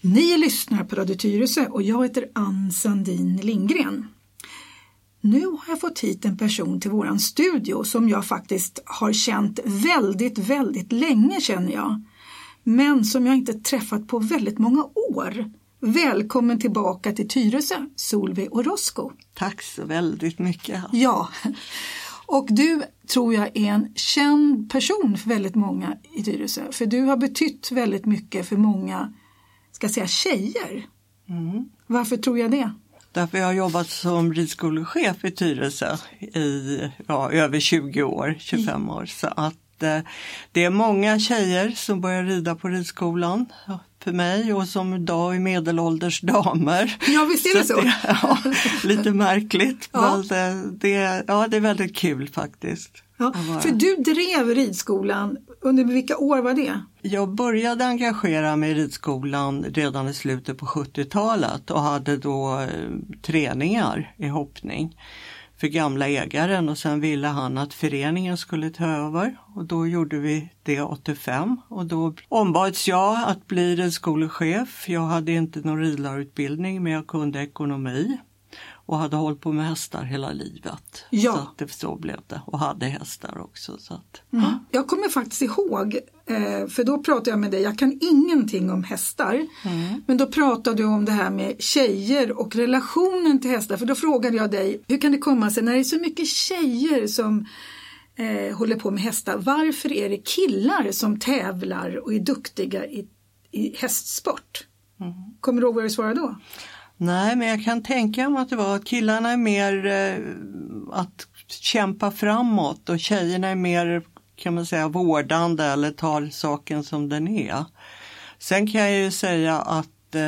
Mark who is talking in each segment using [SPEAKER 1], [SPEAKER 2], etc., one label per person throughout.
[SPEAKER 1] Ni lyssnar på Radio Tyresö och jag heter Ann Sandin Lindgren. Nu har jag fått hit en person till våran studio som jag faktiskt har känt väldigt länge känner jag. Men som jag inte träffat på väldigt många år. Välkommen tillbaka till Tyresö, Solveig Orozco.
[SPEAKER 2] Tack så väldigt mycket.
[SPEAKER 1] Ja, och du tror jag är en känd person för väldigt många i Tyresö. För du har betytt väldigt mycket för många, ska jag säga, tjejer.
[SPEAKER 2] Mm.
[SPEAKER 1] Varför tror jag det?
[SPEAKER 2] Därför jag har jobbat som ridskolechef i Tyresö i över 20 år, 25 år. Så att det är många tjejer som börjar rida på ridskolan för mig och som idag är medelålders damer.
[SPEAKER 1] Ja, visst är det så.
[SPEAKER 2] Lite märkligt,
[SPEAKER 1] ja.
[SPEAKER 2] Men det är väldigt kul faktiskt.
[SPEAKER 1] Ja, för du drev ridskolan, under vilka år var det?
[SPEAKER 2] Jag började engagera mig i ridskolan redan i slutet på 70-talet och hade då träningar i hoppning för gamla ägaren och sen ville han att föreningen skulle ta över och då gjorde vi det 85 och då ombads jag att bli ridskolechef. Jag hade inte någon ridlärarutbildning men jag kunde ekonomi och hade hållit på med hästar hela livet.
[SPEAKER 1] Ja.
[SPEAKER 2] Så blev det och hade hästar också. Så att,
[SPEAKER 1] Jag kommer faktiskt ihåg, för då pratade jag med dig, jag kan ingenting om hästar, men då pratade du om det här med tjejer och relationen till hästar, för då frågade jag dig, hur kan det komma sig när det är så mycket tjejer som håller på med hästar, varför är det killar som tävlar och är duktiga i hästsport? Kommer du ihåg vad du svarade då?
[SPEAKER 2] Nej, men jag kan tänka mig att det var att killarna är mer att kämpa framåt och tjejerna är mer, kan man säga, vårdande eller tar saken som den är. Sen kan jag ju säga att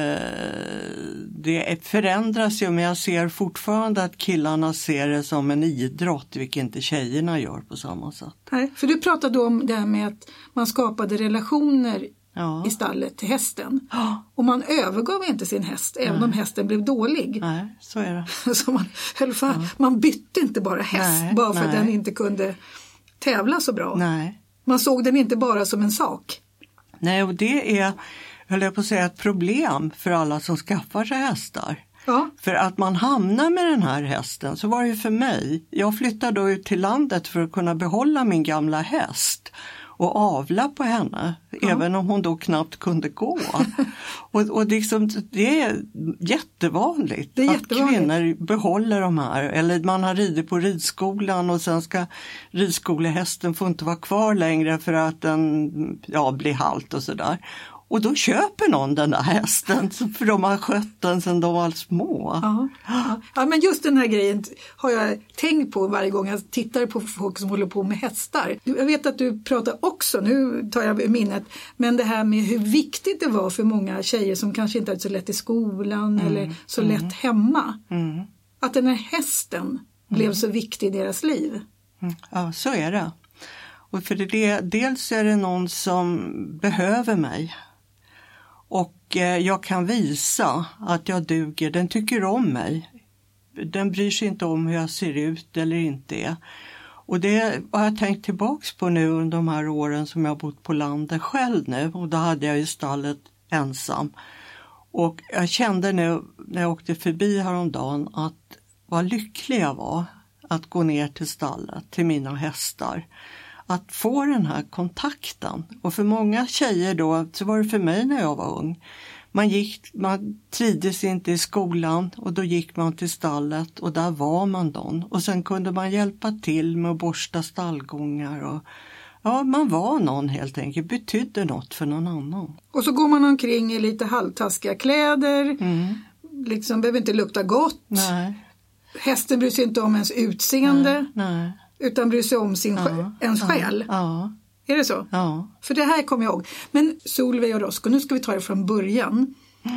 [SPEAKER 2] det förändras ju, men jag ser fortfarande att killarna ser det som en idrott, vilket inte tjejerna gör på samma sätt. Nej,
[SPEAKER 1] för du pratade om det här med att man skapade relationer i stallet till hästen. Och man övergav inte sin häst, även om hästen blev dålig.
[SPEAKER 2] Nej, så är det.
[SPEAKER 1] Så man bytte inte bara häst bara för att den inte kunde tävla så bra.
[SPEAKER 2] Nej.
[SPEAKER 1] Man såg den inte bara som en sak.
[SPEAKER 2] Nej, och det är, höll jag på att säga, ett problem för alla som skaffar sig hästar. Ja. För att man hamnar med den här hästen, så var det ju för mig. Jag flyttade då ut till landet för att kunna behålla min gamla häst och avla på henne, även om hon då knappt kunde gå. och liksom, det är jättevanligt att kvinnor behåller de här. Eller man har ridit på ridskolan och sen ska ridskolehästen få inte vara kvar längre för att den blir halt och sådär. Och då köper någon den där hästen för de har skött den sedan de var små.
[SPEAKER 1] Ja, men just den här grejen har jag tänkt på varje gång jag tittar på folk som håller på med hästar. Jag vet att du pratar också, nu tar jag minnet, men det här med hur viktigt det var för många tjejer som kanske inte hade så lätt i skolan eller så lätt hemma. Att den här hästen blev så viktig i deras liv.
[SPEAKER 2] Ja, så är det. Och för dels är det någon som behöver mig. Och jag kan visa att jag duger. Den tycker om mig. Den bryr sig inte om hur jag ser ut eller inte. Och det har jag tänkt tillbaks på nu under de här åren som jag har bott på landet själv nu. Och då hade jag ju stallet ensam. Och jag kände nu när jag åkte förbi häromdagen att vad lycklig jag var att gå ner till stallet, till mina hästar. Att få den här kontakten. Och för många tjejer då, så var det för mig när jag var ung. Man trivdes inte i skolan och då gick man till stallet och där var man då. Och sen kunde man hjälpa till med att borsta stallgångar och man var någon helt enkelt, betydde något för någon annan.
[SPEAKER 1] Och så går man omkring i lite halvtaskiga kläder, liksom behöver inte lukta gott.
[SPEAKER 2] Nej.
[SPEAKER 1] Hästen bryr sig inte om ens utseende.
[SPEAKER 2] Nej.
[SPEAKER 1] Utan bryr sig om ens själ.
[SPEAKER 2] Ja.
[SPEAKER 1] Är det så?
[SPEAKER 2] Ja.
[SPEAKER 1] För det här kommer jag ihåg. Men Solveig Orozco, nu ska vi ta det från början.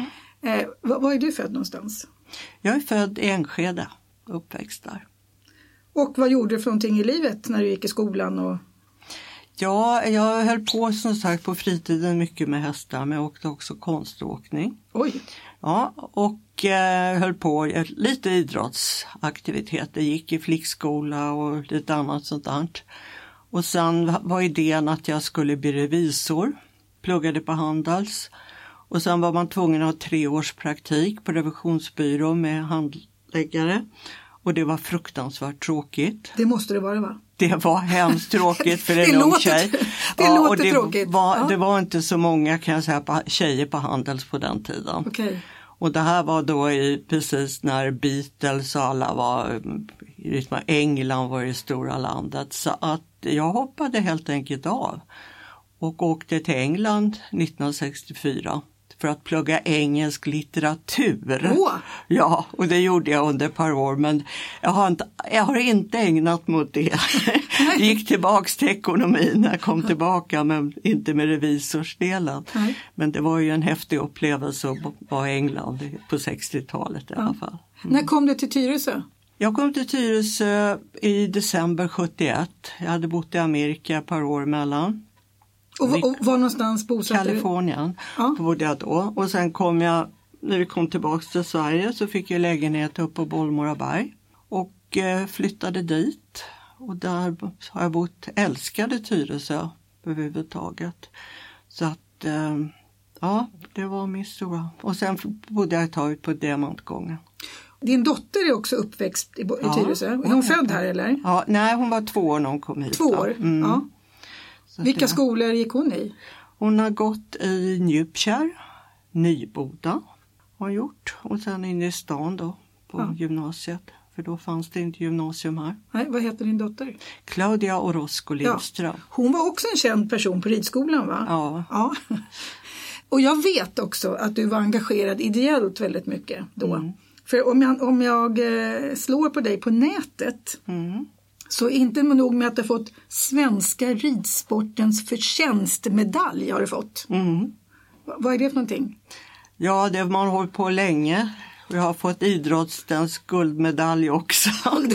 [SPEAKER 1] Var är du född någonstans?
[SPEAKER 2] Jag är född i Enskede, uppväxt där.
[SPEAKER 1] Och vad gjorde du för någonting i livet när du gick i skolan? Och...
[SPEAKER 2] Ja, jag höll på som sagt på fritiden mycket med hästar, men jag åkte också konståkning.
[SPEAKER 1] Oj!
[SPEAKER 2] Ja, och höll på lite idrottsaktiviteter, gick i flickskola och lite annat sånt där. Och sen var idén att jag skulle bli revisor, pluggade på Handels Och sen var man tvungen att ha 3 års praktik på revisionsbyrå med handläggare. Och det var fruktansvärt tråkigt.
[SPEAKER 1] Det måste det vara, va?
[SPEAKER 2] Det var hemskt tråkigt för en ung tjej.
[SPEAKER 1] Det låter tråkigt.
[SPEAKER 2] Det var inte så många, kan jag säga, tjejer på Handels på den tiden.
[SPEAKER 1] Okay.
[SPEAKER 2] Och det här var då precis när Beatles och alla var, England var det stora landet. Så att jag hoppade helt enkelt av och åkte till England 1964 för att plugga engelsk litteratur. Ja, och det gjorde jag under ett par år, men jag har inte ägnat mot det. Gick tillbaks till ekonomin när jag kom tillbaka, men inte med revisorsdelen. Nej. Men det var ju en häftig upplevelse att vara i England på 60-talet i alla fall.
[SPEAKER 1] När kom du till Tyresö?
[SPEAKER 2] Jag kom till Tyresö i december 71. Jag hade bott i Amerika ett par år mellan.
[SPEAKER 1] Och var någonstans bosatte du?
[SPEAKER 2] Kalifornien bodde jag då. Och sen kom jag, när vi kom tillbaka till Sverige, så fick jag lägenhet upp på Bollmoraberg. Och flyttade dit. Och där har jag bott, älskade Tyresö överhuvudtaget. Så att, det var min stora. Och sen bodde jag ett tag ut på Diamantgången.
[SPEAKER 1] Din dotter är också uppväxt i Tyresö. Är hon född här eller?
[SPEAKER 2] Ja, nej, hon var 2 år när hon kom hit.
[SPEAKER 1] 2 år? Ja. Vilka skolor gick hon i?
[SPEAKER 2] Hon har gått i Njupkär, Nyboda har hon gjort. Och sen inne i stan då på gymnasiet. För då fanns det inte gymnasium här.
[SPEAKER 1] Nej, vad heter din dotter?
[SPEAKER 2] Claudia Orozco Lindström.
[SPEAKER 1] Ja. Hon var också en känd person på ridskolan, va?
[SPEAKER 2] Ja.
[SPEAKER 1] Och jag vet också att du var engagerad ideellt väldigt mycket då. För om jag slår på dig på nätet så inte nog med att du har fått Svenska ridsportens förtjänstmedalj har du fått. Vad är det för någonting?
[SPEAKER 2] Ja, det har man hållit på länge. Jag har fått idrottens guldmedalj också.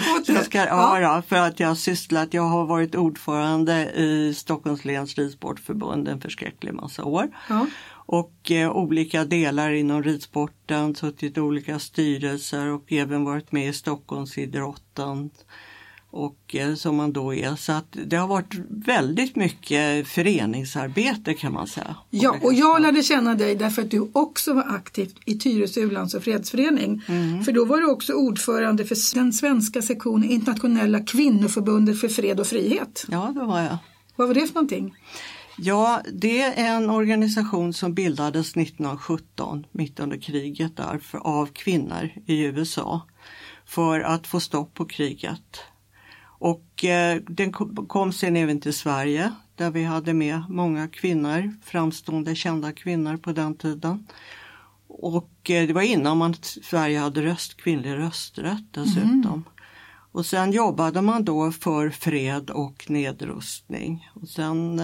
[SPEAKER 2] För att jag har varit ordförande i Stockholms läns ridsportförbund en förskräcklig massa år. Ja. Och olika delar inom ridsporten, suttit i olika styrelser och även varit med i Stockholmsidrotten. Och som man då är. Så att det har varit väldigt mycket föreningsarbete kan man säga.
[SPEAKER 1] Ja, och jag lärde känna dig därför att du också var aktiv i Tyresö u-lands- och fredsförening. För då var du också ordförande för den svenska sektionen Internationella kvinnoförbundet för fred och frihet.
[SPEAKER 2] Ja, det var jag.
[SPEAKER 1] Vad var det för någonting?
[SPEAKER 2] Ja, det är en organisation som bildades 1917, mitt under kriget där, av kvinnor i USA. För att få stopp på kriget. Och den kom sen även till Sverige där vi hade med många kvinnor, framstående kända kvinnor på den tiden. Och det var innan Sverige hade kvinnlig rösträtt dessutom. Och sen jobbade man då för fred och nedrustning. Och sen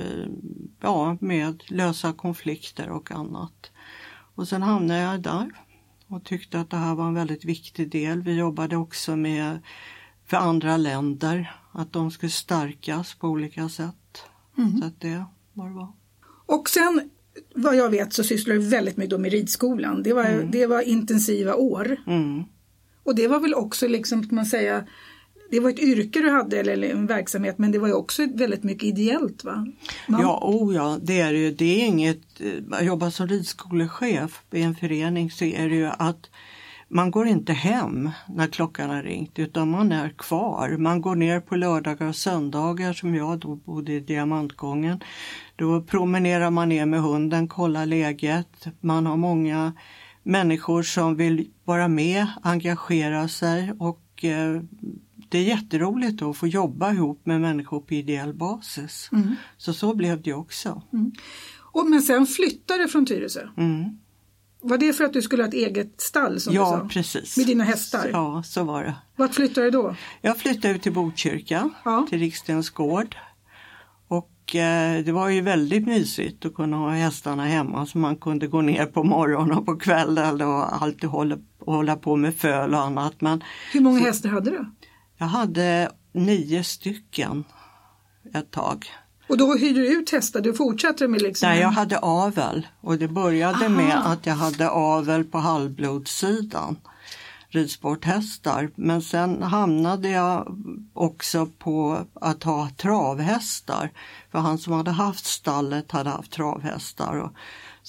[SPEAKER 2] med lösa konflikter och annat. Och sen hamnade jag där och tyckte att det här var en väldigt viktig del. Vi jobbade också för andra länder, att de skulle stärkas på olika sätt. Så att det var det var.
[SPEAKER 1] Och sen, vad jag vet, så sysslar du väldigt mycket med ridskolan. Det var intensiva år. Och det var väl också, liksom, kan man säga, det var ett yrke du hade eller en verksamhet, men det var ju också väldigt mycket ideellt, va?
[SPEAKER 2] Ja, det är ju. Det är inget, jag jobbar som ridskolechef i en förening, så är det ju att man går inte hem när klockan har ringt, utan man är kvar. Man går ner på lördagar och söndagar, som jag då bodde i Diamantgången. Då promenerar man ner med hunden, kollar läget. Man har många människor som vill vara med, engagera sig, och det är jätteroligt då att få jobba ihop med människor på ideell basis. Så blev det också.
[SPEAKER 1] Men sen flyttade du från Tyresö? Var det för att du skulle ha ett eget stall som du sa?
[SPEAKER 2] Ja, precis.
[SPEAKER 1] Med dina hästar?
[SPEAKER 2] Ja, så var det.
[SPEAKER 1] Vart flyttade du då?
[SPEAKER 2] Jag flyttade till Botkyrka, till Rikstens gård. Och det var ju väldigt mysigt att kunna ha hästarna hemma, så man kunde gå ner på morgonen och på kvällen och alltid hålla på med föl och annat. Men,
[SPEAKER 1] hur många hästar hade du?
[SPEAKER 2] Jag hade 9 stycken ett tag.
[SPEAKER 1] Och då hyrde du ut hästar, du fortsatte med liksom...
[SPEAKER 2] Nej, jag hade avel, och det började med att jag hade avel på halvblodssidan, ridsporthästar. Men sen hamnade jag också på att ha travhästar, för han som hade haft stallet hade haft travhästar.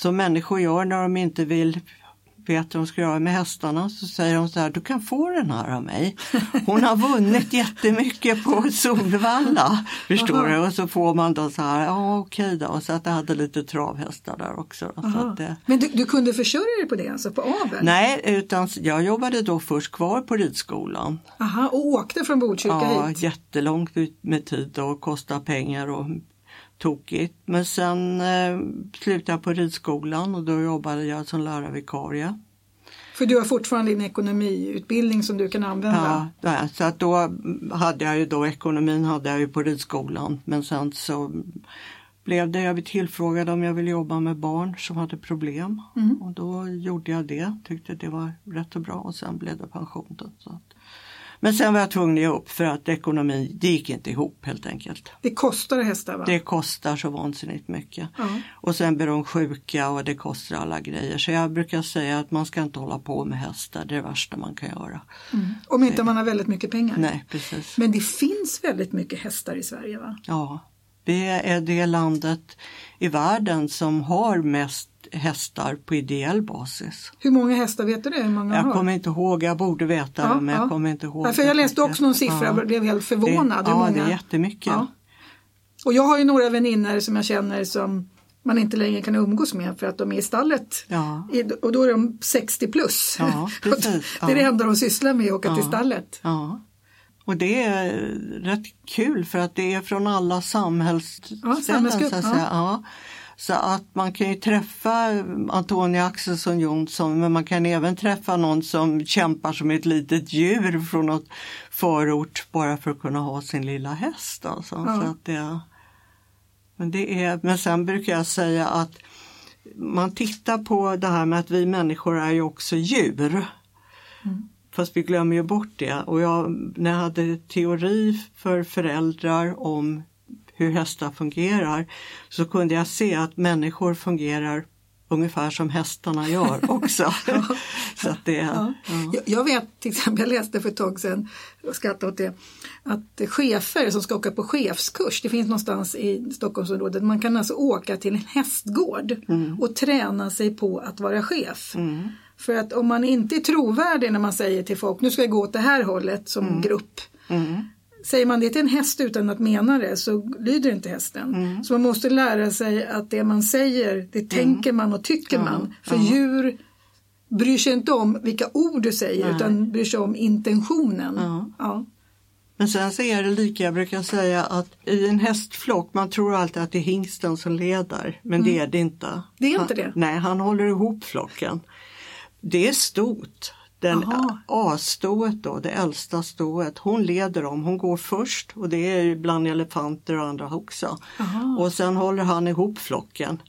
[SPEAKER 2] som människor gör när de inte vill veta vad de ska göra med hästarna, så säger de så här: du kan få den här av mig. Hon har vunnit jättemycket på Solvalla, förstår du? Och så får man då så här, ja okej då. Och så att jag hade lite travhästar där också. Så att det...
[SPEAKER 1] Men du kunde försörja dig på det, alltså på avel?
[SPEAKER 2] Nej, utan jag jobbade då först kvar på ridskolan.
[SPEAKER 1] Aha, och åkte från Botkyrka hit?
[SPEAKER 2] Ja, jättelångt ut med tid och kostade pengar och tokigt. Men sen slutade jag på ridskolan och då jobbade jag som lärarvikarie.
[SPEAKER 1] För du har fortfarande din ekonomiutbildning som du kan använda?
[SPEAKER 2] Ja, så att då hade jag ju då ekonomin hade jag ju på ridskolan. Men sen så blev det, jag blev tillfrågad om jag ville jobba med barn som hade problem. Och då gjorde jag det, tyckte det var rätt och bra, och sen blev det pension då, så att. Men sen var jag tvungen att ge upp för att ekonomin, det gick inte ihop helt enkelt.
[SPEAKER 1] Det kostar hästar, va?
[SPEAKER 2] Det kostar så vansinnigt mycket. Och sen blir de sjuka och det kostar alla grejer. Så jag brukar säga att man ska inte hålla på med hästar, det är det värsta man kan göra.
[SPEAKER 1] Om inte man har väldigt mycket pengar.
[SPEAKER 2] Nej, precis.
[SPEAKER 1] Men det finns väldigt mycket hästar i Sverige, va?
[SPEAKER 2] Ja, vi är det landet i världen som har mest hästar på ideell basis.
[SPEAKER 1] Hur många hästar vet du det? Hur många
[SPEAKER 2] jag
[SPEAKER 1] har?
[SPEAKER 2] kommer inte ihåg, jag borde veta det, men jag kommer inte ihåg.
[SPEAKER 1] För jag läste också någon siffra och blev helt förvånad.
[SPEAKER 2] Hur många? Det är jättemycket.
[SPEAKER 1] Ja. Och jag har ju några vänner som jag känner som man inte längre kan umgås med för att de är i stallet.
[SPEAKER 2] Ja.
[SPEAKER 1] Och då är de 60 plus.
[SPEAKER 2] Ja, precis.
[SPEAKER 1] Det är det enda de sysslar med, att åka till stallet.
[SPEAKER 2] Ja. Och det är rätt kul för att det är från alla samhällsställen, så att säga. Ja. Så att man kan ju träffa Antonia Axelsson Jonsson, men man kan även träffa någon som kämpar som ett litet djur från något förort bara för att kunna ha sin lilla häst. Alltså. Så att men sen brukar jag säga att man tittar på det här med att vi människor är ju också djur. Fast vi glömmer ju bort det. Och när jag hade teori för föräldrar om hur hästar fungerar, så kunde jag se att människor fungerar ungefär som hästarna gör också. Så att Jag vet till exempel, jag läste för ett tag sedan och skrattade åt det, att chefer som ska åka på chefskurs, det finns någonstans i Stockholmsområdet, man kan alltså åka till en hästgård och träna sig på att vara chef. För att om man inte är trovärdig när man säger till folk, nu ska jag gå åt det här hållet som grupp. Säger man det till en häst utan att mena det, så lyder inte hästen. Så man måste lära sig att det man säger, det tänker man och tycker man. För djur bryr sig inte om vilka ord du säger, utan bryr sig om intentionen. Ja. Men sen så är det lika, jag brukar säga att i en hästflock, man tror alltid att det är hingsten som leder, men det är det inte.
[SPEAKER 1] Det är inte det?
[SPEAKER 2] Nej, han håller ihop flocken. Det är stort. Den A-stået då, det äldsta stået, hon leder dem, hon går först, och det är ju bland elefanter och andra också. Och sen håller han ihop flocken.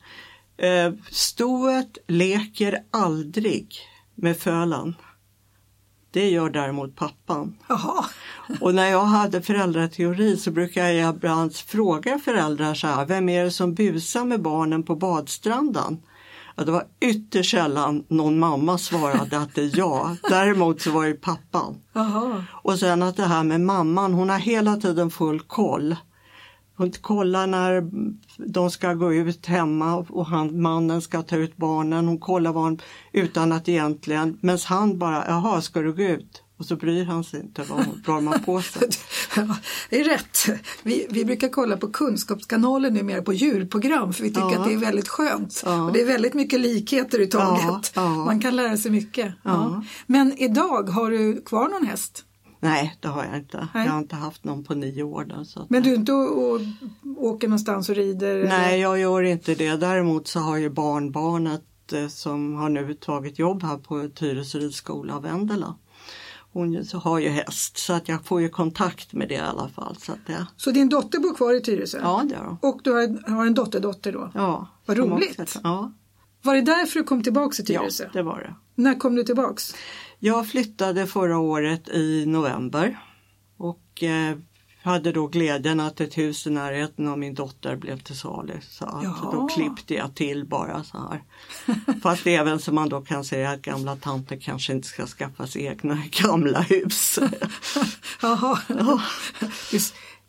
[SPEAKER 2] Stået leker aldrig med fölen. Det gör däremot pappan. Och när jag hade föräldrateori så brukar jag ibland fråga föräldrar så här: vem är det som busar med barnen på badstranden? Ja, det var ytterst sällan någon mamma svarade att det är jag. Däremot så var det pappan. Och sen att det här med mamman, hon har hela tiden full koll. Hon kollar när de ska gå ut hemma och mannen ska ta ut barnen. Hon kollar utan att egentligen, men han bara, jaha, ska du gå ut? Och så bryr han sig inte vad drar man på sig.
[SPEAKER 1] Ja, det är rätt. Vi brukar kolla på Kunskapskanalen numera på djurprogram, för vi tycker att det är väldigt skönt. Och det är väldigt mycket likheter i taget. Man kan lära sig mycket. Men idag, har du kvar någon häst?
[SPEAKER 2] Nej, det har jag inte. Nej. Jag har inte haft någon på 9 år. Då, så
[SPEAKER 1] men du är inte och åker någonstans och rider?
[SPEAKER 2] Nej,
[SPEAKER 1] eller?
[SPEAKER 2] Jag gör inte det. Däremot så har ju barnbarnet som har nu tagit jobb här på Tyresö ridskola, Vendela. Hon har ju häst, så att jag får ju kontakt med det i alla fall. Så
[SPEAKER 1] din dotter bor kvar i Tyresö?
[SPEAKER 2] Ja, det gör hon.
[SPEAKER 1] Och du har en dotter då?
[SPEAKER 2] Ja.
[SPEAKER 1] Vad roligt.
[SPEAKER 2] Ja.
[SPEAKER 1] Var det därför du kom tillbaka till Tyresö?
[SPEAKER 2] Ja, det var det.
[SPEAKER 1] När kom du tillbaks?
[SPEAKER 2] Jag flyttade förra året i november och hade då glädjen att ett hus i närheten av min dotter blev till salu. Så då klippte jag till bara så här. Fast även som man då kan säga att gamla tanter kanske inte ska skaffa sig egna gamla hus.
[SPEAKER 1] Jaha.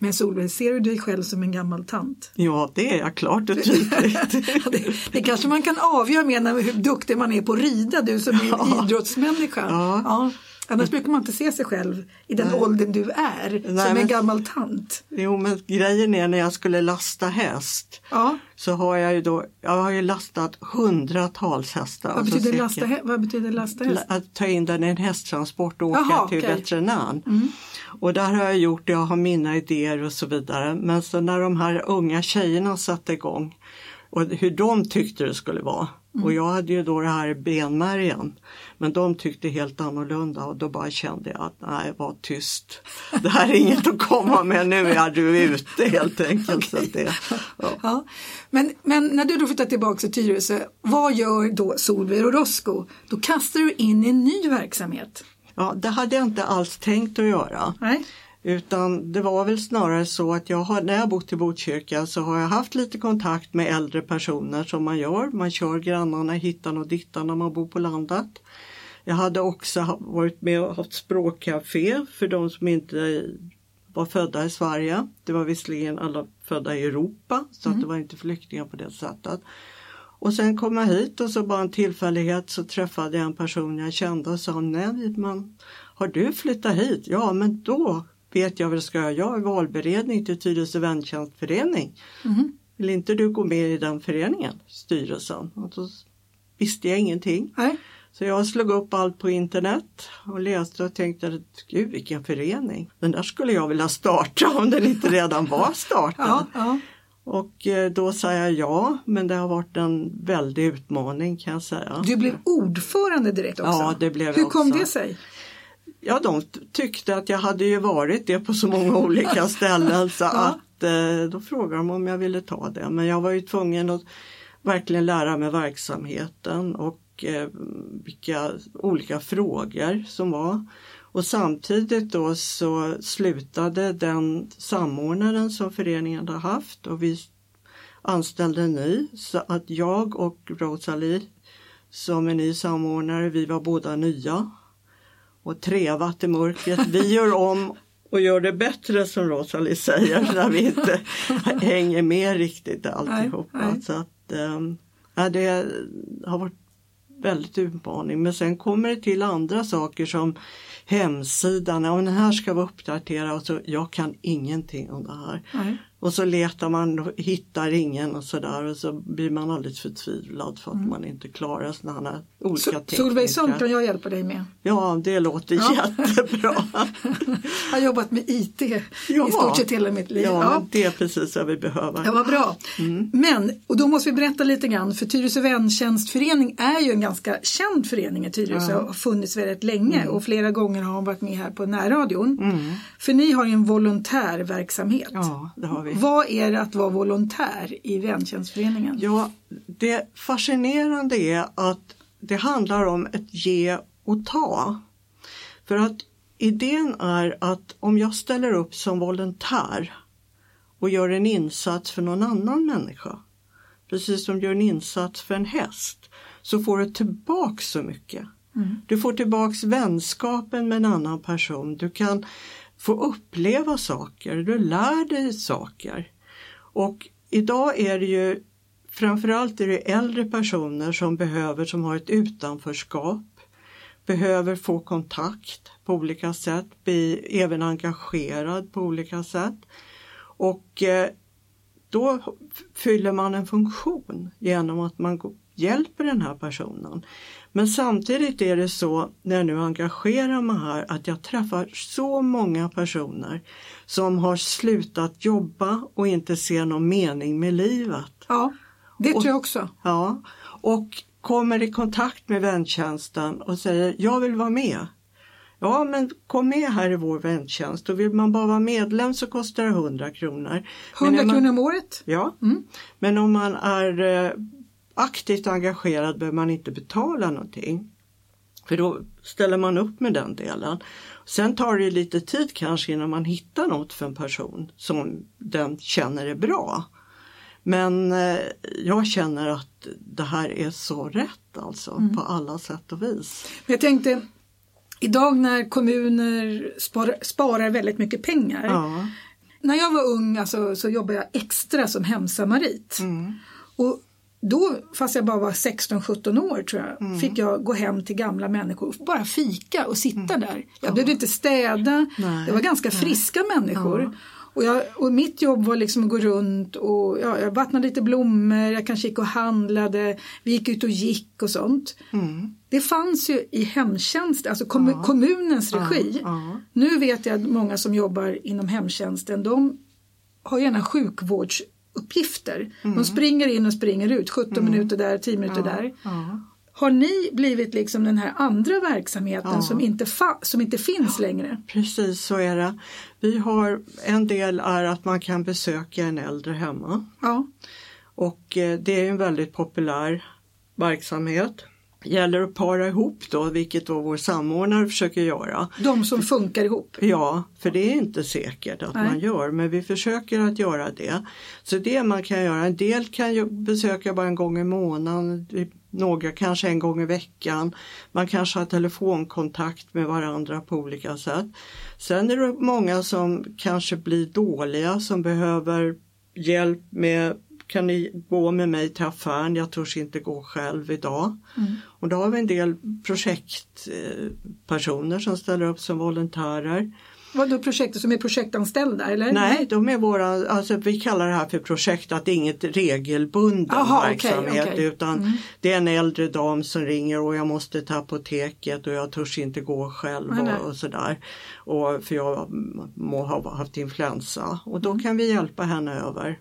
[SPEAKER 1] Men Solveig, ser du dig själv som en gammal tant?
[SPEAKER 2] Ja, det är jag klart och tydligt.
[SPEAKER 1] det kanske man kan avgöra med hur duktig man är på att rida, du som är idrottsmänniska. Ja. Annars brukar man inte se sig själv i den åldern du är, som en gammal tant.
[SPEAKER 2] Jo, men grejen är när jag skulle lasta häst så har jag har ju lastat hundratals hästar.
[SPEAKER 1] Vad betyder lasta häst?
[SPEAKER 2] Att ta in den i en hästtransport och åka till veterinären. Och där har jag gjort det, jag har mina idéer och så vidare. Men så när de här unga tjejerna satte igång och hur de tyckte det skulle vara. Och jag hade ju då det här benmärgen. Men de tyckte helt annorlunda och då bara kände jag att nej, var tyst. Det här är inget att komma med, nu är du ute helt enkelt.
[SPEAKER 1] Okay.
[SPEAKER 2] Så det,
[SPEAKER 1] ja. Men när du då flyttar tillbaka till Tyresö, vad gör då Solveig Orozco? Då kastar du in i en ny verksamhet.
[SPEAKER 2] Ja, det hade jag inte alls tänkt att göra. Nej. Utan det var väl snarare så att när jag bott i Botkyrka så har jag haft lite kontakt med äldre personer som man gör. Man kör grannarna hittan och dittan när man bor på landet. Jag hade också varit med och haft språkcafé för de som inte var födda i Sverige. Det var visserligen alla födda i Europa så att det var inte flyktingar på det sättet. Och sen kom jag hit och så bara en tillfällighet så träffade jag en person jag kände och sa nej, men har du flyttat hit? Ja, men då vet jag vad jag ska göra. Jag är valberedning till Tyresö väntjänstförening. Vill inte du gå med i den föreningen, styrelsen? Och då visste jag ingenting. Nej. Så jag slog upp allt på internet och läste och tänkte, gud vilken förening. Den där skulle jag vilja starta om den inte redan var startad. Ja. Och då sa jag ja, men det har varit en väldig utmaning kan jag säga.
[SPEAKER 1] Du blev ordförande direkt också?
[SPEAKER 2] Ja, det blev jag
[SPEAKER 1] Hur
[SPEAKER 2] också.
[SPEAKER 1] kom det sig?
[SPEAKER 2] Ja, de tyckte att jag hade ju varit det på så många olika ställen så att då frågade de om jag ville ta det. Men jag var ju tvungen att verkligen lära mig verksamheten och vilka olika frågor som var. Och samtidigt då så slutade den samordnaren som föreningen hade haft och vi anställde en ny. Så att jag och Rosalie som är ny samordnare, vi var båda nya. Och trevat i mörkret. Vi gör om och gör det bättre som Rosalie säger när vi inte hänger med riktigt alltihopa. Nej. Så att det har varit väldigt utmaning. Men sen kommer det till andra saker som hemsidan. Och den här ska vara uppdaterad och så jag kan ingenting om det här. Nej. Och så letar man och hittar ingen och sådär och så blir man alldeles förtvivlad för att man inte klarar sådana olika tekniker.
[SPEAKER 1] Solveig, sånt kan jag hjälpa dig med.
[SPEAKER 2] Ja, det låter jättebra.
[SPEAKER 1] Jag har jobbat med IT i stort sett hela mitt liv.
[SPEAKER 2] Ja, det är precis vad vi behöver.
[SPEAKER 1] Ja, vad bra. Men, och då måste vi berätta lite grann, för Tyresö väntjänstförening är ju en ganska känd förening i Tyresö och har funnits väldigt länge och flera gånger har hon varit med här på närradion. För ni har ju en volontärverksamhet.
[SPEAKER 2] Ja, det har vi.
[SPEAKER 1] Vad är det att vara volontär i väntjänstföreningen?
[SPEAKER 2] Ja, det fascinerande är att det handlar om ett ge och ta. För att idén är att om jag ställer upp som volontär och gör en insats för någon annan människa, precis som gör en insats för en häst, så får du tillbaka så mycket. Du får tillbaka vänskapen med en annan person. Du kan få uppleva saker, du lär dig saker. Och idag är det ju framförallt är det äldre personer som har ett utanförskap, behöver få kontakt på olika sätt, bli även engagerad på olika sätt. Och då fyller man en funktion genom att man hjälper den här personen. Men samtidigt är det så, när jag nu engagerar mig här, att jag träffar så många personer som har slutat jobba och inte ser någon mening med livet.
[SPEAKER 1] Ja, det tror jag också.
[SPEAKER 2] Ja, och kommer i kontakt med väntjänsten och säger, jag vill vara med. Ja, men kom med här i vår väntjänst. Och vill man bara vara medlem så kostar det 100 kronor.
[SPEAKER 1] 100 kronor om året?
[SPEAKER 2] Ja, men om man är aktivt engagerad behöver man inte betala någonting. För då ställer man upp med den delen. Sen tar det lite tid kanske innan man hittar något för en person som den känner är bra. Men jag känner att det här är så rätt alltså på alla sätt och vis.
[SPEAKER 1] Jag tänkte, idag när kommuner sparar väldigt mycket pengar. när jag var ung alltså, så jobbade jag extra som hemsamarit. Och då, fast jag bara var 16-17 år tror jag, fick jag gå hem till gamla människor och bara fika och sitta där. Jag behövde inte städa, det var ganska friska människor. Och mitt jobb var liksom att gå runt och jag vattnade lite blommor, jag kanske gick och handlade, vi gick ut och gick och sånt. Det fanns ju i hemtjänst, alltså kommunens regi. Nu vet jag att många som jobbar inom hemtjänsten, de har gärna sjukvårdsuppgifter. De springer in och springer ut, 17 minuter där, 10 minuter där. Har ni blivit liksom den här andra verksamheten som inte finns längre?
[SPEAKER 2] Precis, så är det. Vi har en del är att man kan besöka en äldre hemma. Ja. Och det är en väldigt populär verksamhet. Gäller att para ihop då, vilket då vår samordnare försöker göra.
[SPEAKER 1] De som funkar ihop?
[SPEAKER 2] Ja, för det är inte säkert att man gör, men vi försöker att göra det. Så det man kan göra, en del kan ju besöka bara en gång i månaden, några kanske en gång i veckan. Man kanske har telefonkontakt med varandra på olika sätt. Sen är det många som kanske blir dåliga, som behöver hjälp med: kan ni gå med mig till affären? Jag törs inte gå själv idag. Och då har vi en del projektpersoner som ställer upp som volontärer.
[SPEAKER 1] Vad då projektet som är projektanställda eller?
[SPEAKER 2] Nej, de är våra, alltså vi kallar det här för projekt, att det är inget regelbunden verksamhet utan det är en äldre dam som ringer och jag måste till apoteket och jag törs inte gå själv och sådär. Och för jag må ha haft influensa och då kan vi hjälpa henne över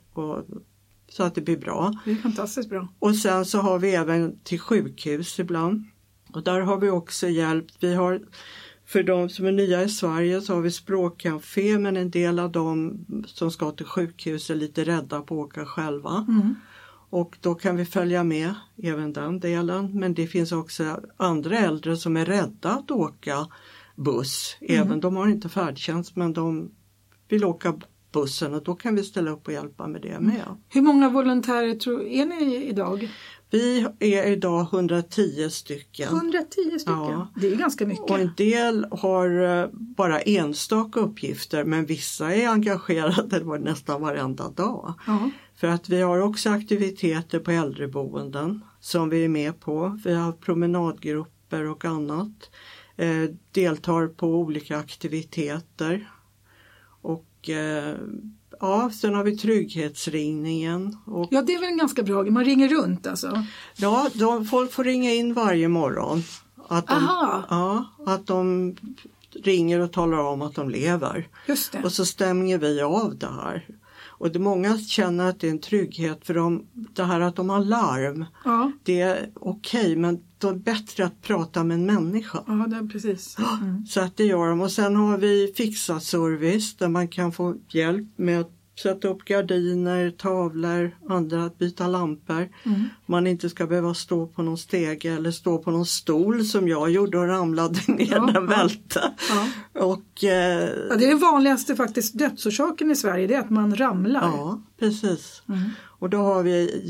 [SPEAKER 2] så att det blir bra.
[SPEAKER 1] Det är fantastiskt bra.
[SPEAKER 2] Och sen så har vi även till sjukhus ibland. Och där har vi också hjälp. Vi har, för de som är nya i Sverige så har vi språkcafé, men en del av dem som ska till sjukhus är lite rädda på att åka själva. Och då kan vi följa med även den delen. Men det finns också andra äldre som är rädda att åka buss. Även de har inte färdtjänst, men de vill åka bussen och då kan vi ställa upp och hjälpa med det med.
[SPEAKER 1] Hur många volontärer är ni idag?
[SPEAKER 2] Vi är idag 110 stycken.
[SPEAKER 1] 110 stycken? Ja. Det är ganska mycket.
[SPEAKER 2] Och en del har bara enstaka uppgifter, men vissa är engagerade nästan varenda dag. För att vi har också aktiviteter på äldreboenden som vi är med på. Vi har promenadgrupper och annat. Deltar på olika aktiviteter. Och sen har vi trygghetsringningen. Och
[SPEAKER 1] ja, det är väl en ganska bra. Man ringer runt alltså?
[SPEAKER 2] Ja, folk får ringa in varje morgon. Att de ringer och talar om att de lever. Just det. Och så stämmer vi av det här. Och många känner att det är en trygghet för dem. Det här att de har larm, det är okej, men det är bättre att prata med en människa.
[SPEAKER 1] Ja, det är precis.
[SPEAKER 2] Så att det gör de. Och sen har vi fixat service där man kan få hjälp med att sätta upp gardiner, tavlor, andra att byta lampor. Man inte ska behöva stå på någon stege eller stå på någon stol som jag gjorde och ramlade ner den välte. Och, det är den vanligaste faktiskt dödsorsaken i Sverige, det är att man ramlar. Ja, precis. Och då har vi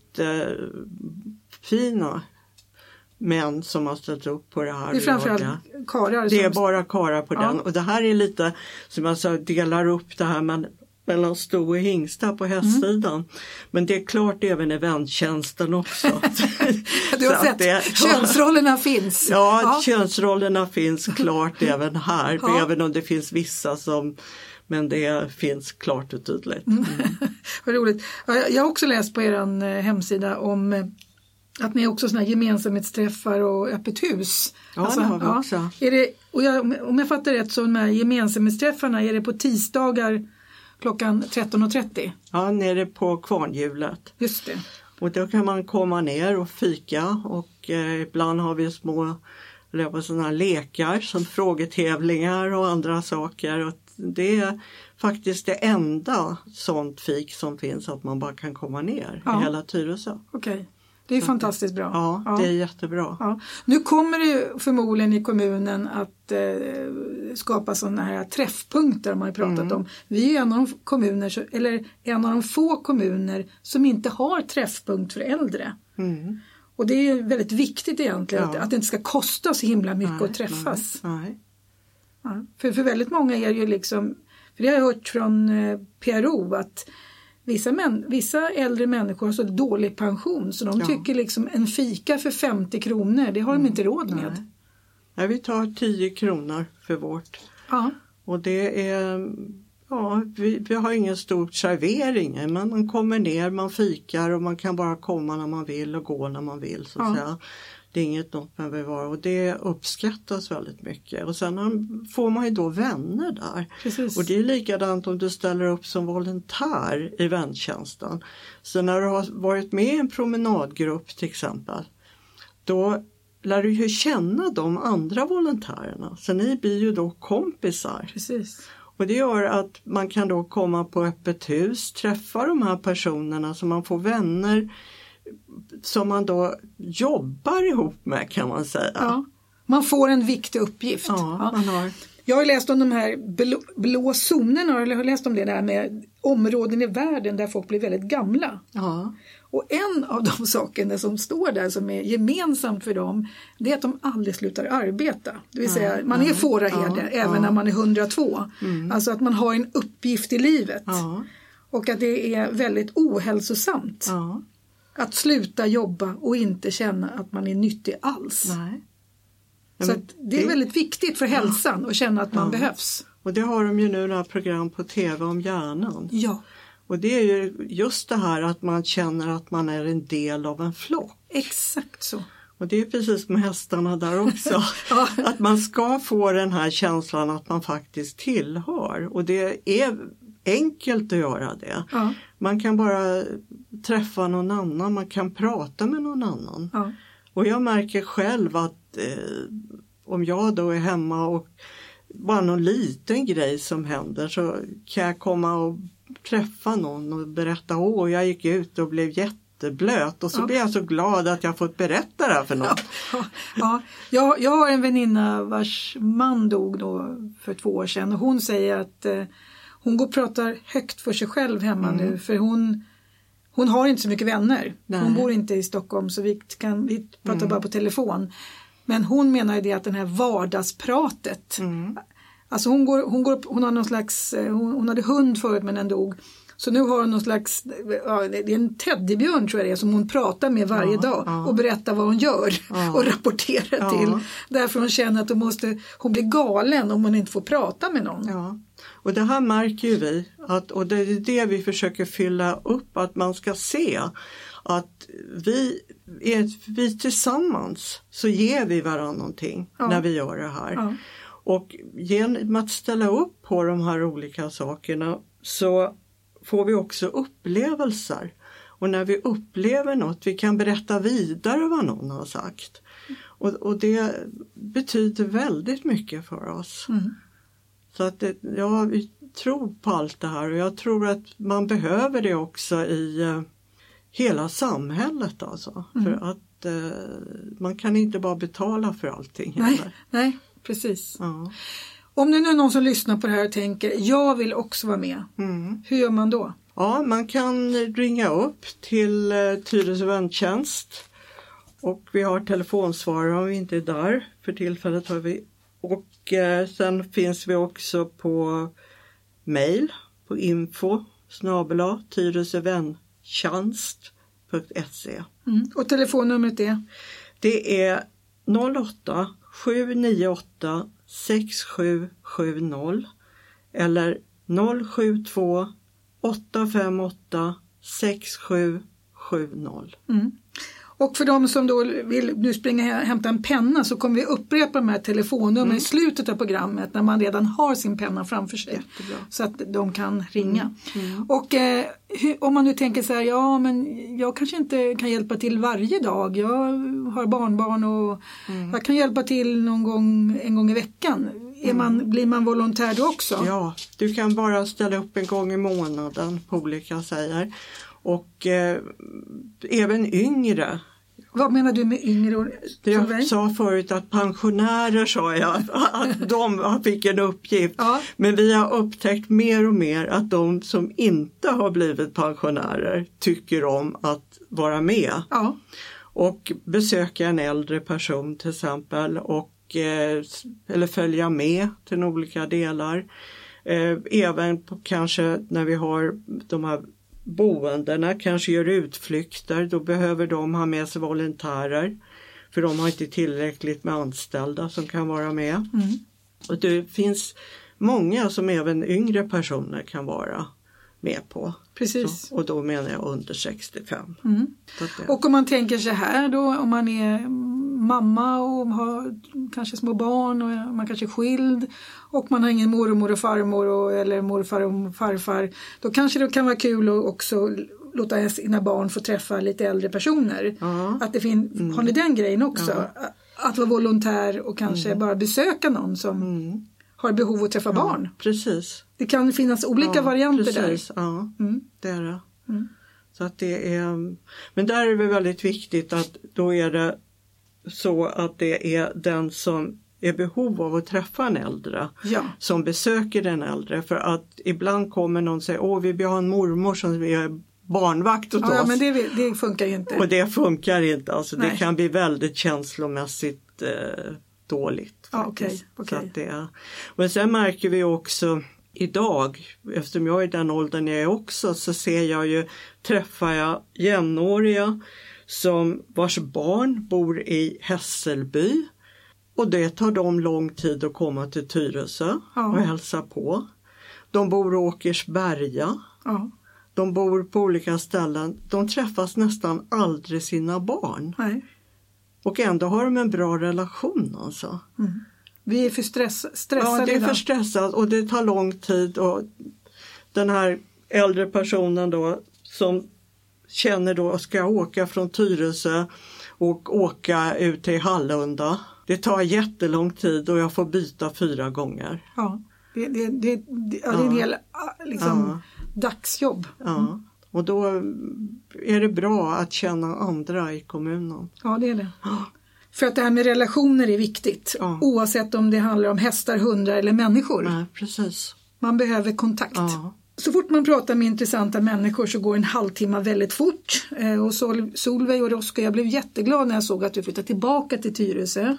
[SPEAKER 2] jättefina män som har ställt upp på det här.
[SPEAKER 1] Det är framförallt karar.
[SPEAKER 2] Det är bara karar på den. Och det här är lite som jag sa, delar upp det här mellan sto och hingsta på hästsidan. Men det är klart även eventtjänsten också.
[SPEAKER 1] Du har sett, könsrollerna finns.
[SPEAKER 2] Ja, könsrollerna finns klart även här. Även om det finns vissa men det finns klart och tydligt.
[SPEAKER 1] Vad roligt. Jag har också läst på er hemsida om att ni också såna här gemensamhetsträffar och öppet hus.
[SPEAKER 2] Ja, det har vi också.
[SPEAKER 1] Är det, om jag fattar rätt så de här gemensamhetsträffarna, är det på tisdagar klockan 13.30?
[SPEAKER 2] Ja, nere på Kvarnhjulet.
[SPEAKER 1] Just det.
[SPEAKER 2] Och då kan man komma ner och fika och ibland har vi små sådana lekar som frågetävlingar och andra saker. Och det är faktiskt det enda sånt fik som finns, att man bara kan komma ner i hela Tyresö.
[SPEAKER 1] Okej. Det är fantastiskt bra.
[SPEAKER 2] Ja, det är jättebra.
[SPEAKER 1] Ja. Nu kommer det förmodligen i kommunen att skapa sådana här träffpunkter man har pratat om. Vi är en av de få kommuner som inte har träffpunkt för äldre. Och det är väldigt viktigt egentligen att det inte ska kosta så himla mycket att träffas.
[SPEAKER 2] Nej.
[SPEAKER 1] Ja. För väldigt många är ju liksom För det har jag hört från PRO att vissa äldre människor har så dålig pension så de tycker liksom en fika för 50 kronor, det har de inte råd med.
[SPEAKER 2] Nej, vi tar 10 kronor för vårt.
[SPEAKER 1] Ja.
[SPEAKER 2] Och det är, vi har ingen stor servering. Man kommer ner, man fikar och man kan bara komma när man vill och gå när man vill så att säga. Det är inget något man vill vara och det uppskattas väldigt mycket. Och sen får man ju då vänner där.
[SPEAKER 1] Precis.
[SPEAKER 2] Och det är likadant om du ställer upp som volontär i väntjänsten. Så när du har varit med i en promenadgrupp till exempel, då lär du ju känna de andra volontärerna. Så ni blir ju då kompisar.
[SPEAKER 1] Precis.
[SPEAKER 2] Och det gör att man kan då komma på öppet hus, träffa de här personerna så man får vänner som man då jobbar ihop med kan man säga.
[SPEAKER 1] Ja, man får en viktig uppgift.
[SPEAKER 2] Ja. Man har.
[SPEAKER 1] Jag har läst om de här blå zonerna, eller har läst om det där med områden i världen där folk blir väldigt gamla.
[SPEAKER 2] Ja.
[SPEAKER 1] Och en av de sakerna som står där som är gemensamt för dem, det är att de aldrig slutar arbeta. Det vill säga, man är fåraherde även när man är 102. Alltså att man har en uppgift i livet. Ja. Och att det är väldigt ohälsosamt. Ja. Att sluta jobba och inte känna att man är nyttig alls.
[SPEAKER 2] Nej.
[SPEAKER 1] Så att det är väldigt viktigt för hälsan att känna att man behövs.
[SPEAKER 2] Och det har de ju nu några program på tv om hjärnan.
[SPEAKER 1] Ja. Och
[SPEAKER 2] det är ju just det här att man känner att man är en del av en flock.
[SPEAKER 1] Exakt så.
[SPEAKER 2] Och det är precis med hästarna där också. Att man ska få den här känslan att man faktiskt tillhör. Och det är enkelt att göra det. Ja. Man kan bara träffa någon annan, man kan prata med någon annan. Ja. Och jag märker själv att om jag då är hemma och bara någon liten grej som händer så kan jag komma och träffa någon och berätta jag gick ut och blev jätteblöt och så blir jag så glad att jag fått berätta det här för någon.
[SPEAKER 1] Jag har en väninna vars man dog då för 2 år sedan och hon säger att hon går och pratar högt för sig själv hemma nu för hon har inte så mycket vänner. Nej. Hon bor inte i Stockholm så vi pratar bara på telefon. Men hon menar ju det att den här vardagspratet. Alltså hon har någon slags, hon hade hund förut men den dog. Så nu har hon någon slags, det är en teddybjörn tror jag det är som hon pratar med varje dag och berättar vad hon gör och rapporterar till. Därför hon känner att hon blir galen om hon inte får prata med någon. Ja.
[SPEAKER 2] Och det här märker ju vi och det är det vi försöker fylla upp att man ska se att vi tillsammans så ger vi varandra någonting när vi gör det här. Ja. Och genom att ställa upp på de här olika sakerna så får vi också upplevelser. Och när vi upplever något, vi kan berätta vidare vad någon har sagt. Och det betyder väldigt mycket för oss. Så att vi tror på allt det här och jag tror att man behöver det också i hela samhället alltså. För att man kan inte bara betala för allting.
[SPEAKER 1] Nej, precis. Ja. Om det nu är någon som lyssnar på det här och tänker, jag vill också vara med. Hur gör man då?
[SPEAKER 2] Ja, man kan ringa upp till Tyresö väntjänst och vi har telefonsvarare om vi inte är där. För tillfället har vi. Och sen finns vi också på mail på info@tyresöväntjänst.se.
[SPEAKER 1] Och telefonnumret är?
[SPEAKER 2] Det är 08 798 6770 eller 072 858 6770.
[SPEAKER 1] Och för de som då vill nu springa och hämta en penna så kommer vi upprepa de här telefonnumren i slutet av programmet när man redan har sin penna framför sig. Jättebra. Så att de kan ringa. Och om man nu tänker så här, men jag kanske inte kan hjälpa till varje dag. Jag har barnbarn och jag kan hjälpa till en gång i veckan. Blir man volontär då också?
[SPEAKER 2] Ja, du kan bara ställa upp en gång i månaden på olika säger. Och även yngre.
[SPEAKER 1] Vad menar du med yngre?
[SPEAKER 2] Jag sa förut att pensionärer sa jag att de fick en uppgift. Ja. Men vi har upptäckt mer och mer att de som inte har blivit pensionärer tycker om att vara med. Ja. Och besöka en äldre person till exempel eller följa med till olika delar. Även kanske när vi har de här boendena, kanske gör utflykter, då behöver de ha med sig volontärer. För de har inte tillräckligt med anställda som kan vara med. Mm. Och det finns många som även yngre personer kan vara med på.
[SPEAKER 1] Precis.
[SPEAKER 2] Så, och då menar jag under 65.
[SPEAKER 1] Mm. Och om man tänker så här då, om man är mamma och har kanske små barn och man kanske är skild och man har ingen mormor och farmor eller morfar och farfar, då kanske det kan vara kul att också låta sina barn få träffa lite äldre personer. Att det har ni den grejen också? Att vara volontär och kanske bara besöka någon som har behov att träffa barn.
[SPEAKER 2] Precis.
[SPEAKER 1] Det kan finnas olika varianter
[SPEAKER 2] precis.
[SPEAKER 1] där.
[SPEAKER 2] Ja, det är det. Så att det är, men där är det väldigt viktigt att då är det så att det är den som är behov av att träffa en äldre som besöker den äldre. För att ibland kommer någon och säger, vi vill ha en mormor som är barnvakt åt oss.
[SPEAKER 1] Ja, men det funkar ju inte.
[SPEAKER 2] Och det funkar inte. Alltså, det kan bli väldigt känslomässigt dåligt.
[SPEAKER 1] Ja, okay.
[SPEAKER 2] Så att men sen märker vi också idag, eftersom jag är den åldern jag är också, så träffar jag jämnåriga vars barn bor i Hässelby. Och det tar dem lång tid att komma till Tyresö och hälsa på. De bor i Åkersberga. Ja. De bor på olika ställen. De träffas nästan aldrig sina barn.
[SPEAKER 1] Nej.
[SPEAKER 2] Och ändå har de en bra relation alltså.
[SPEAKER 1] Mm. Vi är för stressade.
[SPEAKER 2] Ja, det är för stressat och det tar lång tid. Och den här äldre personen då som känner då ska jag åka från Tyresö och åka ut till Hallunda. Det tar jättelång tid och jag får byta 4 gånger.
[SPEAKER 1] Ja, det är en hel dagsjobb.
[SPEAKER 2] Ja, och då är det bra att känna andra i kommunen.
[SPEAKER 1] Ja, det är det. För att det här med relationer är viktigt. Oavsett om det handlar om hästar, hundar eller människor.
[SPEAKER 2] Nej, precis.
[SPEAKER 1] Man behöver kontakt.
[SPEAKER 2] Ja.
[SPEAKER 1] Så fort man pratar med intressanta människor så går en halvtimme väldigt fort. Och Solveig och Roska, jag blev jätteglad när jag såg att du flyttade tillbaka till Tyresö.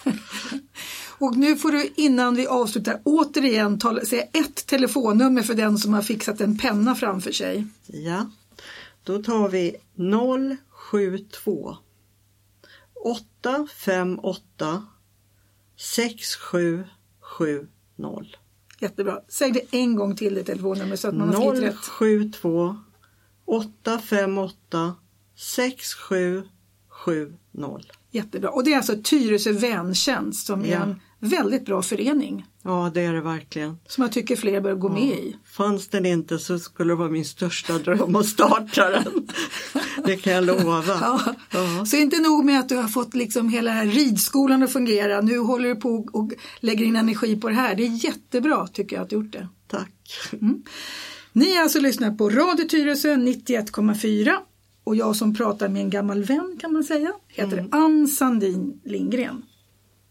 [SPEAKER 1] Och nu får du innan vi avslutar återigen säga ett telefonnummer för den som har fixat en penna framför sig.
[SPEAKER 2] Ja, då tar vi 072 858 6770.
[SPEAKER 1] Jättebra. Säg det en gång till, det telefonnummer så att man har skrivit rätt.
[SPEAKER 2] 072 858 6770.
[SPEAKER 1] Jättebra. Och det är alltså Tyresö väntjänst som är en väldigt bra förening.
[SPEAKER 2] Ja, det är det verkligen.
[SPEAKER 1] Som jag tycker fler bör gå med i.
[SPEAKER 2] Fanns den inte så skulle det vara min största dröm att starta den. Det kan jag lova. Ja.
[SPEAKER 1] Så inte nog med att du har fått liksom hela här ridskolan att fungera. Nu håller du på och lägger in energi på det här. Det är jättebra tycker jag att du gjort det.
[SPEAKER 2] Tack.
[SPEAKER 1] Ni har alltså lyssnat på Radio Tyresö 91,4. Och jag som pratar med en gammal vän kan man säga heter Ann Sandin Lindgren.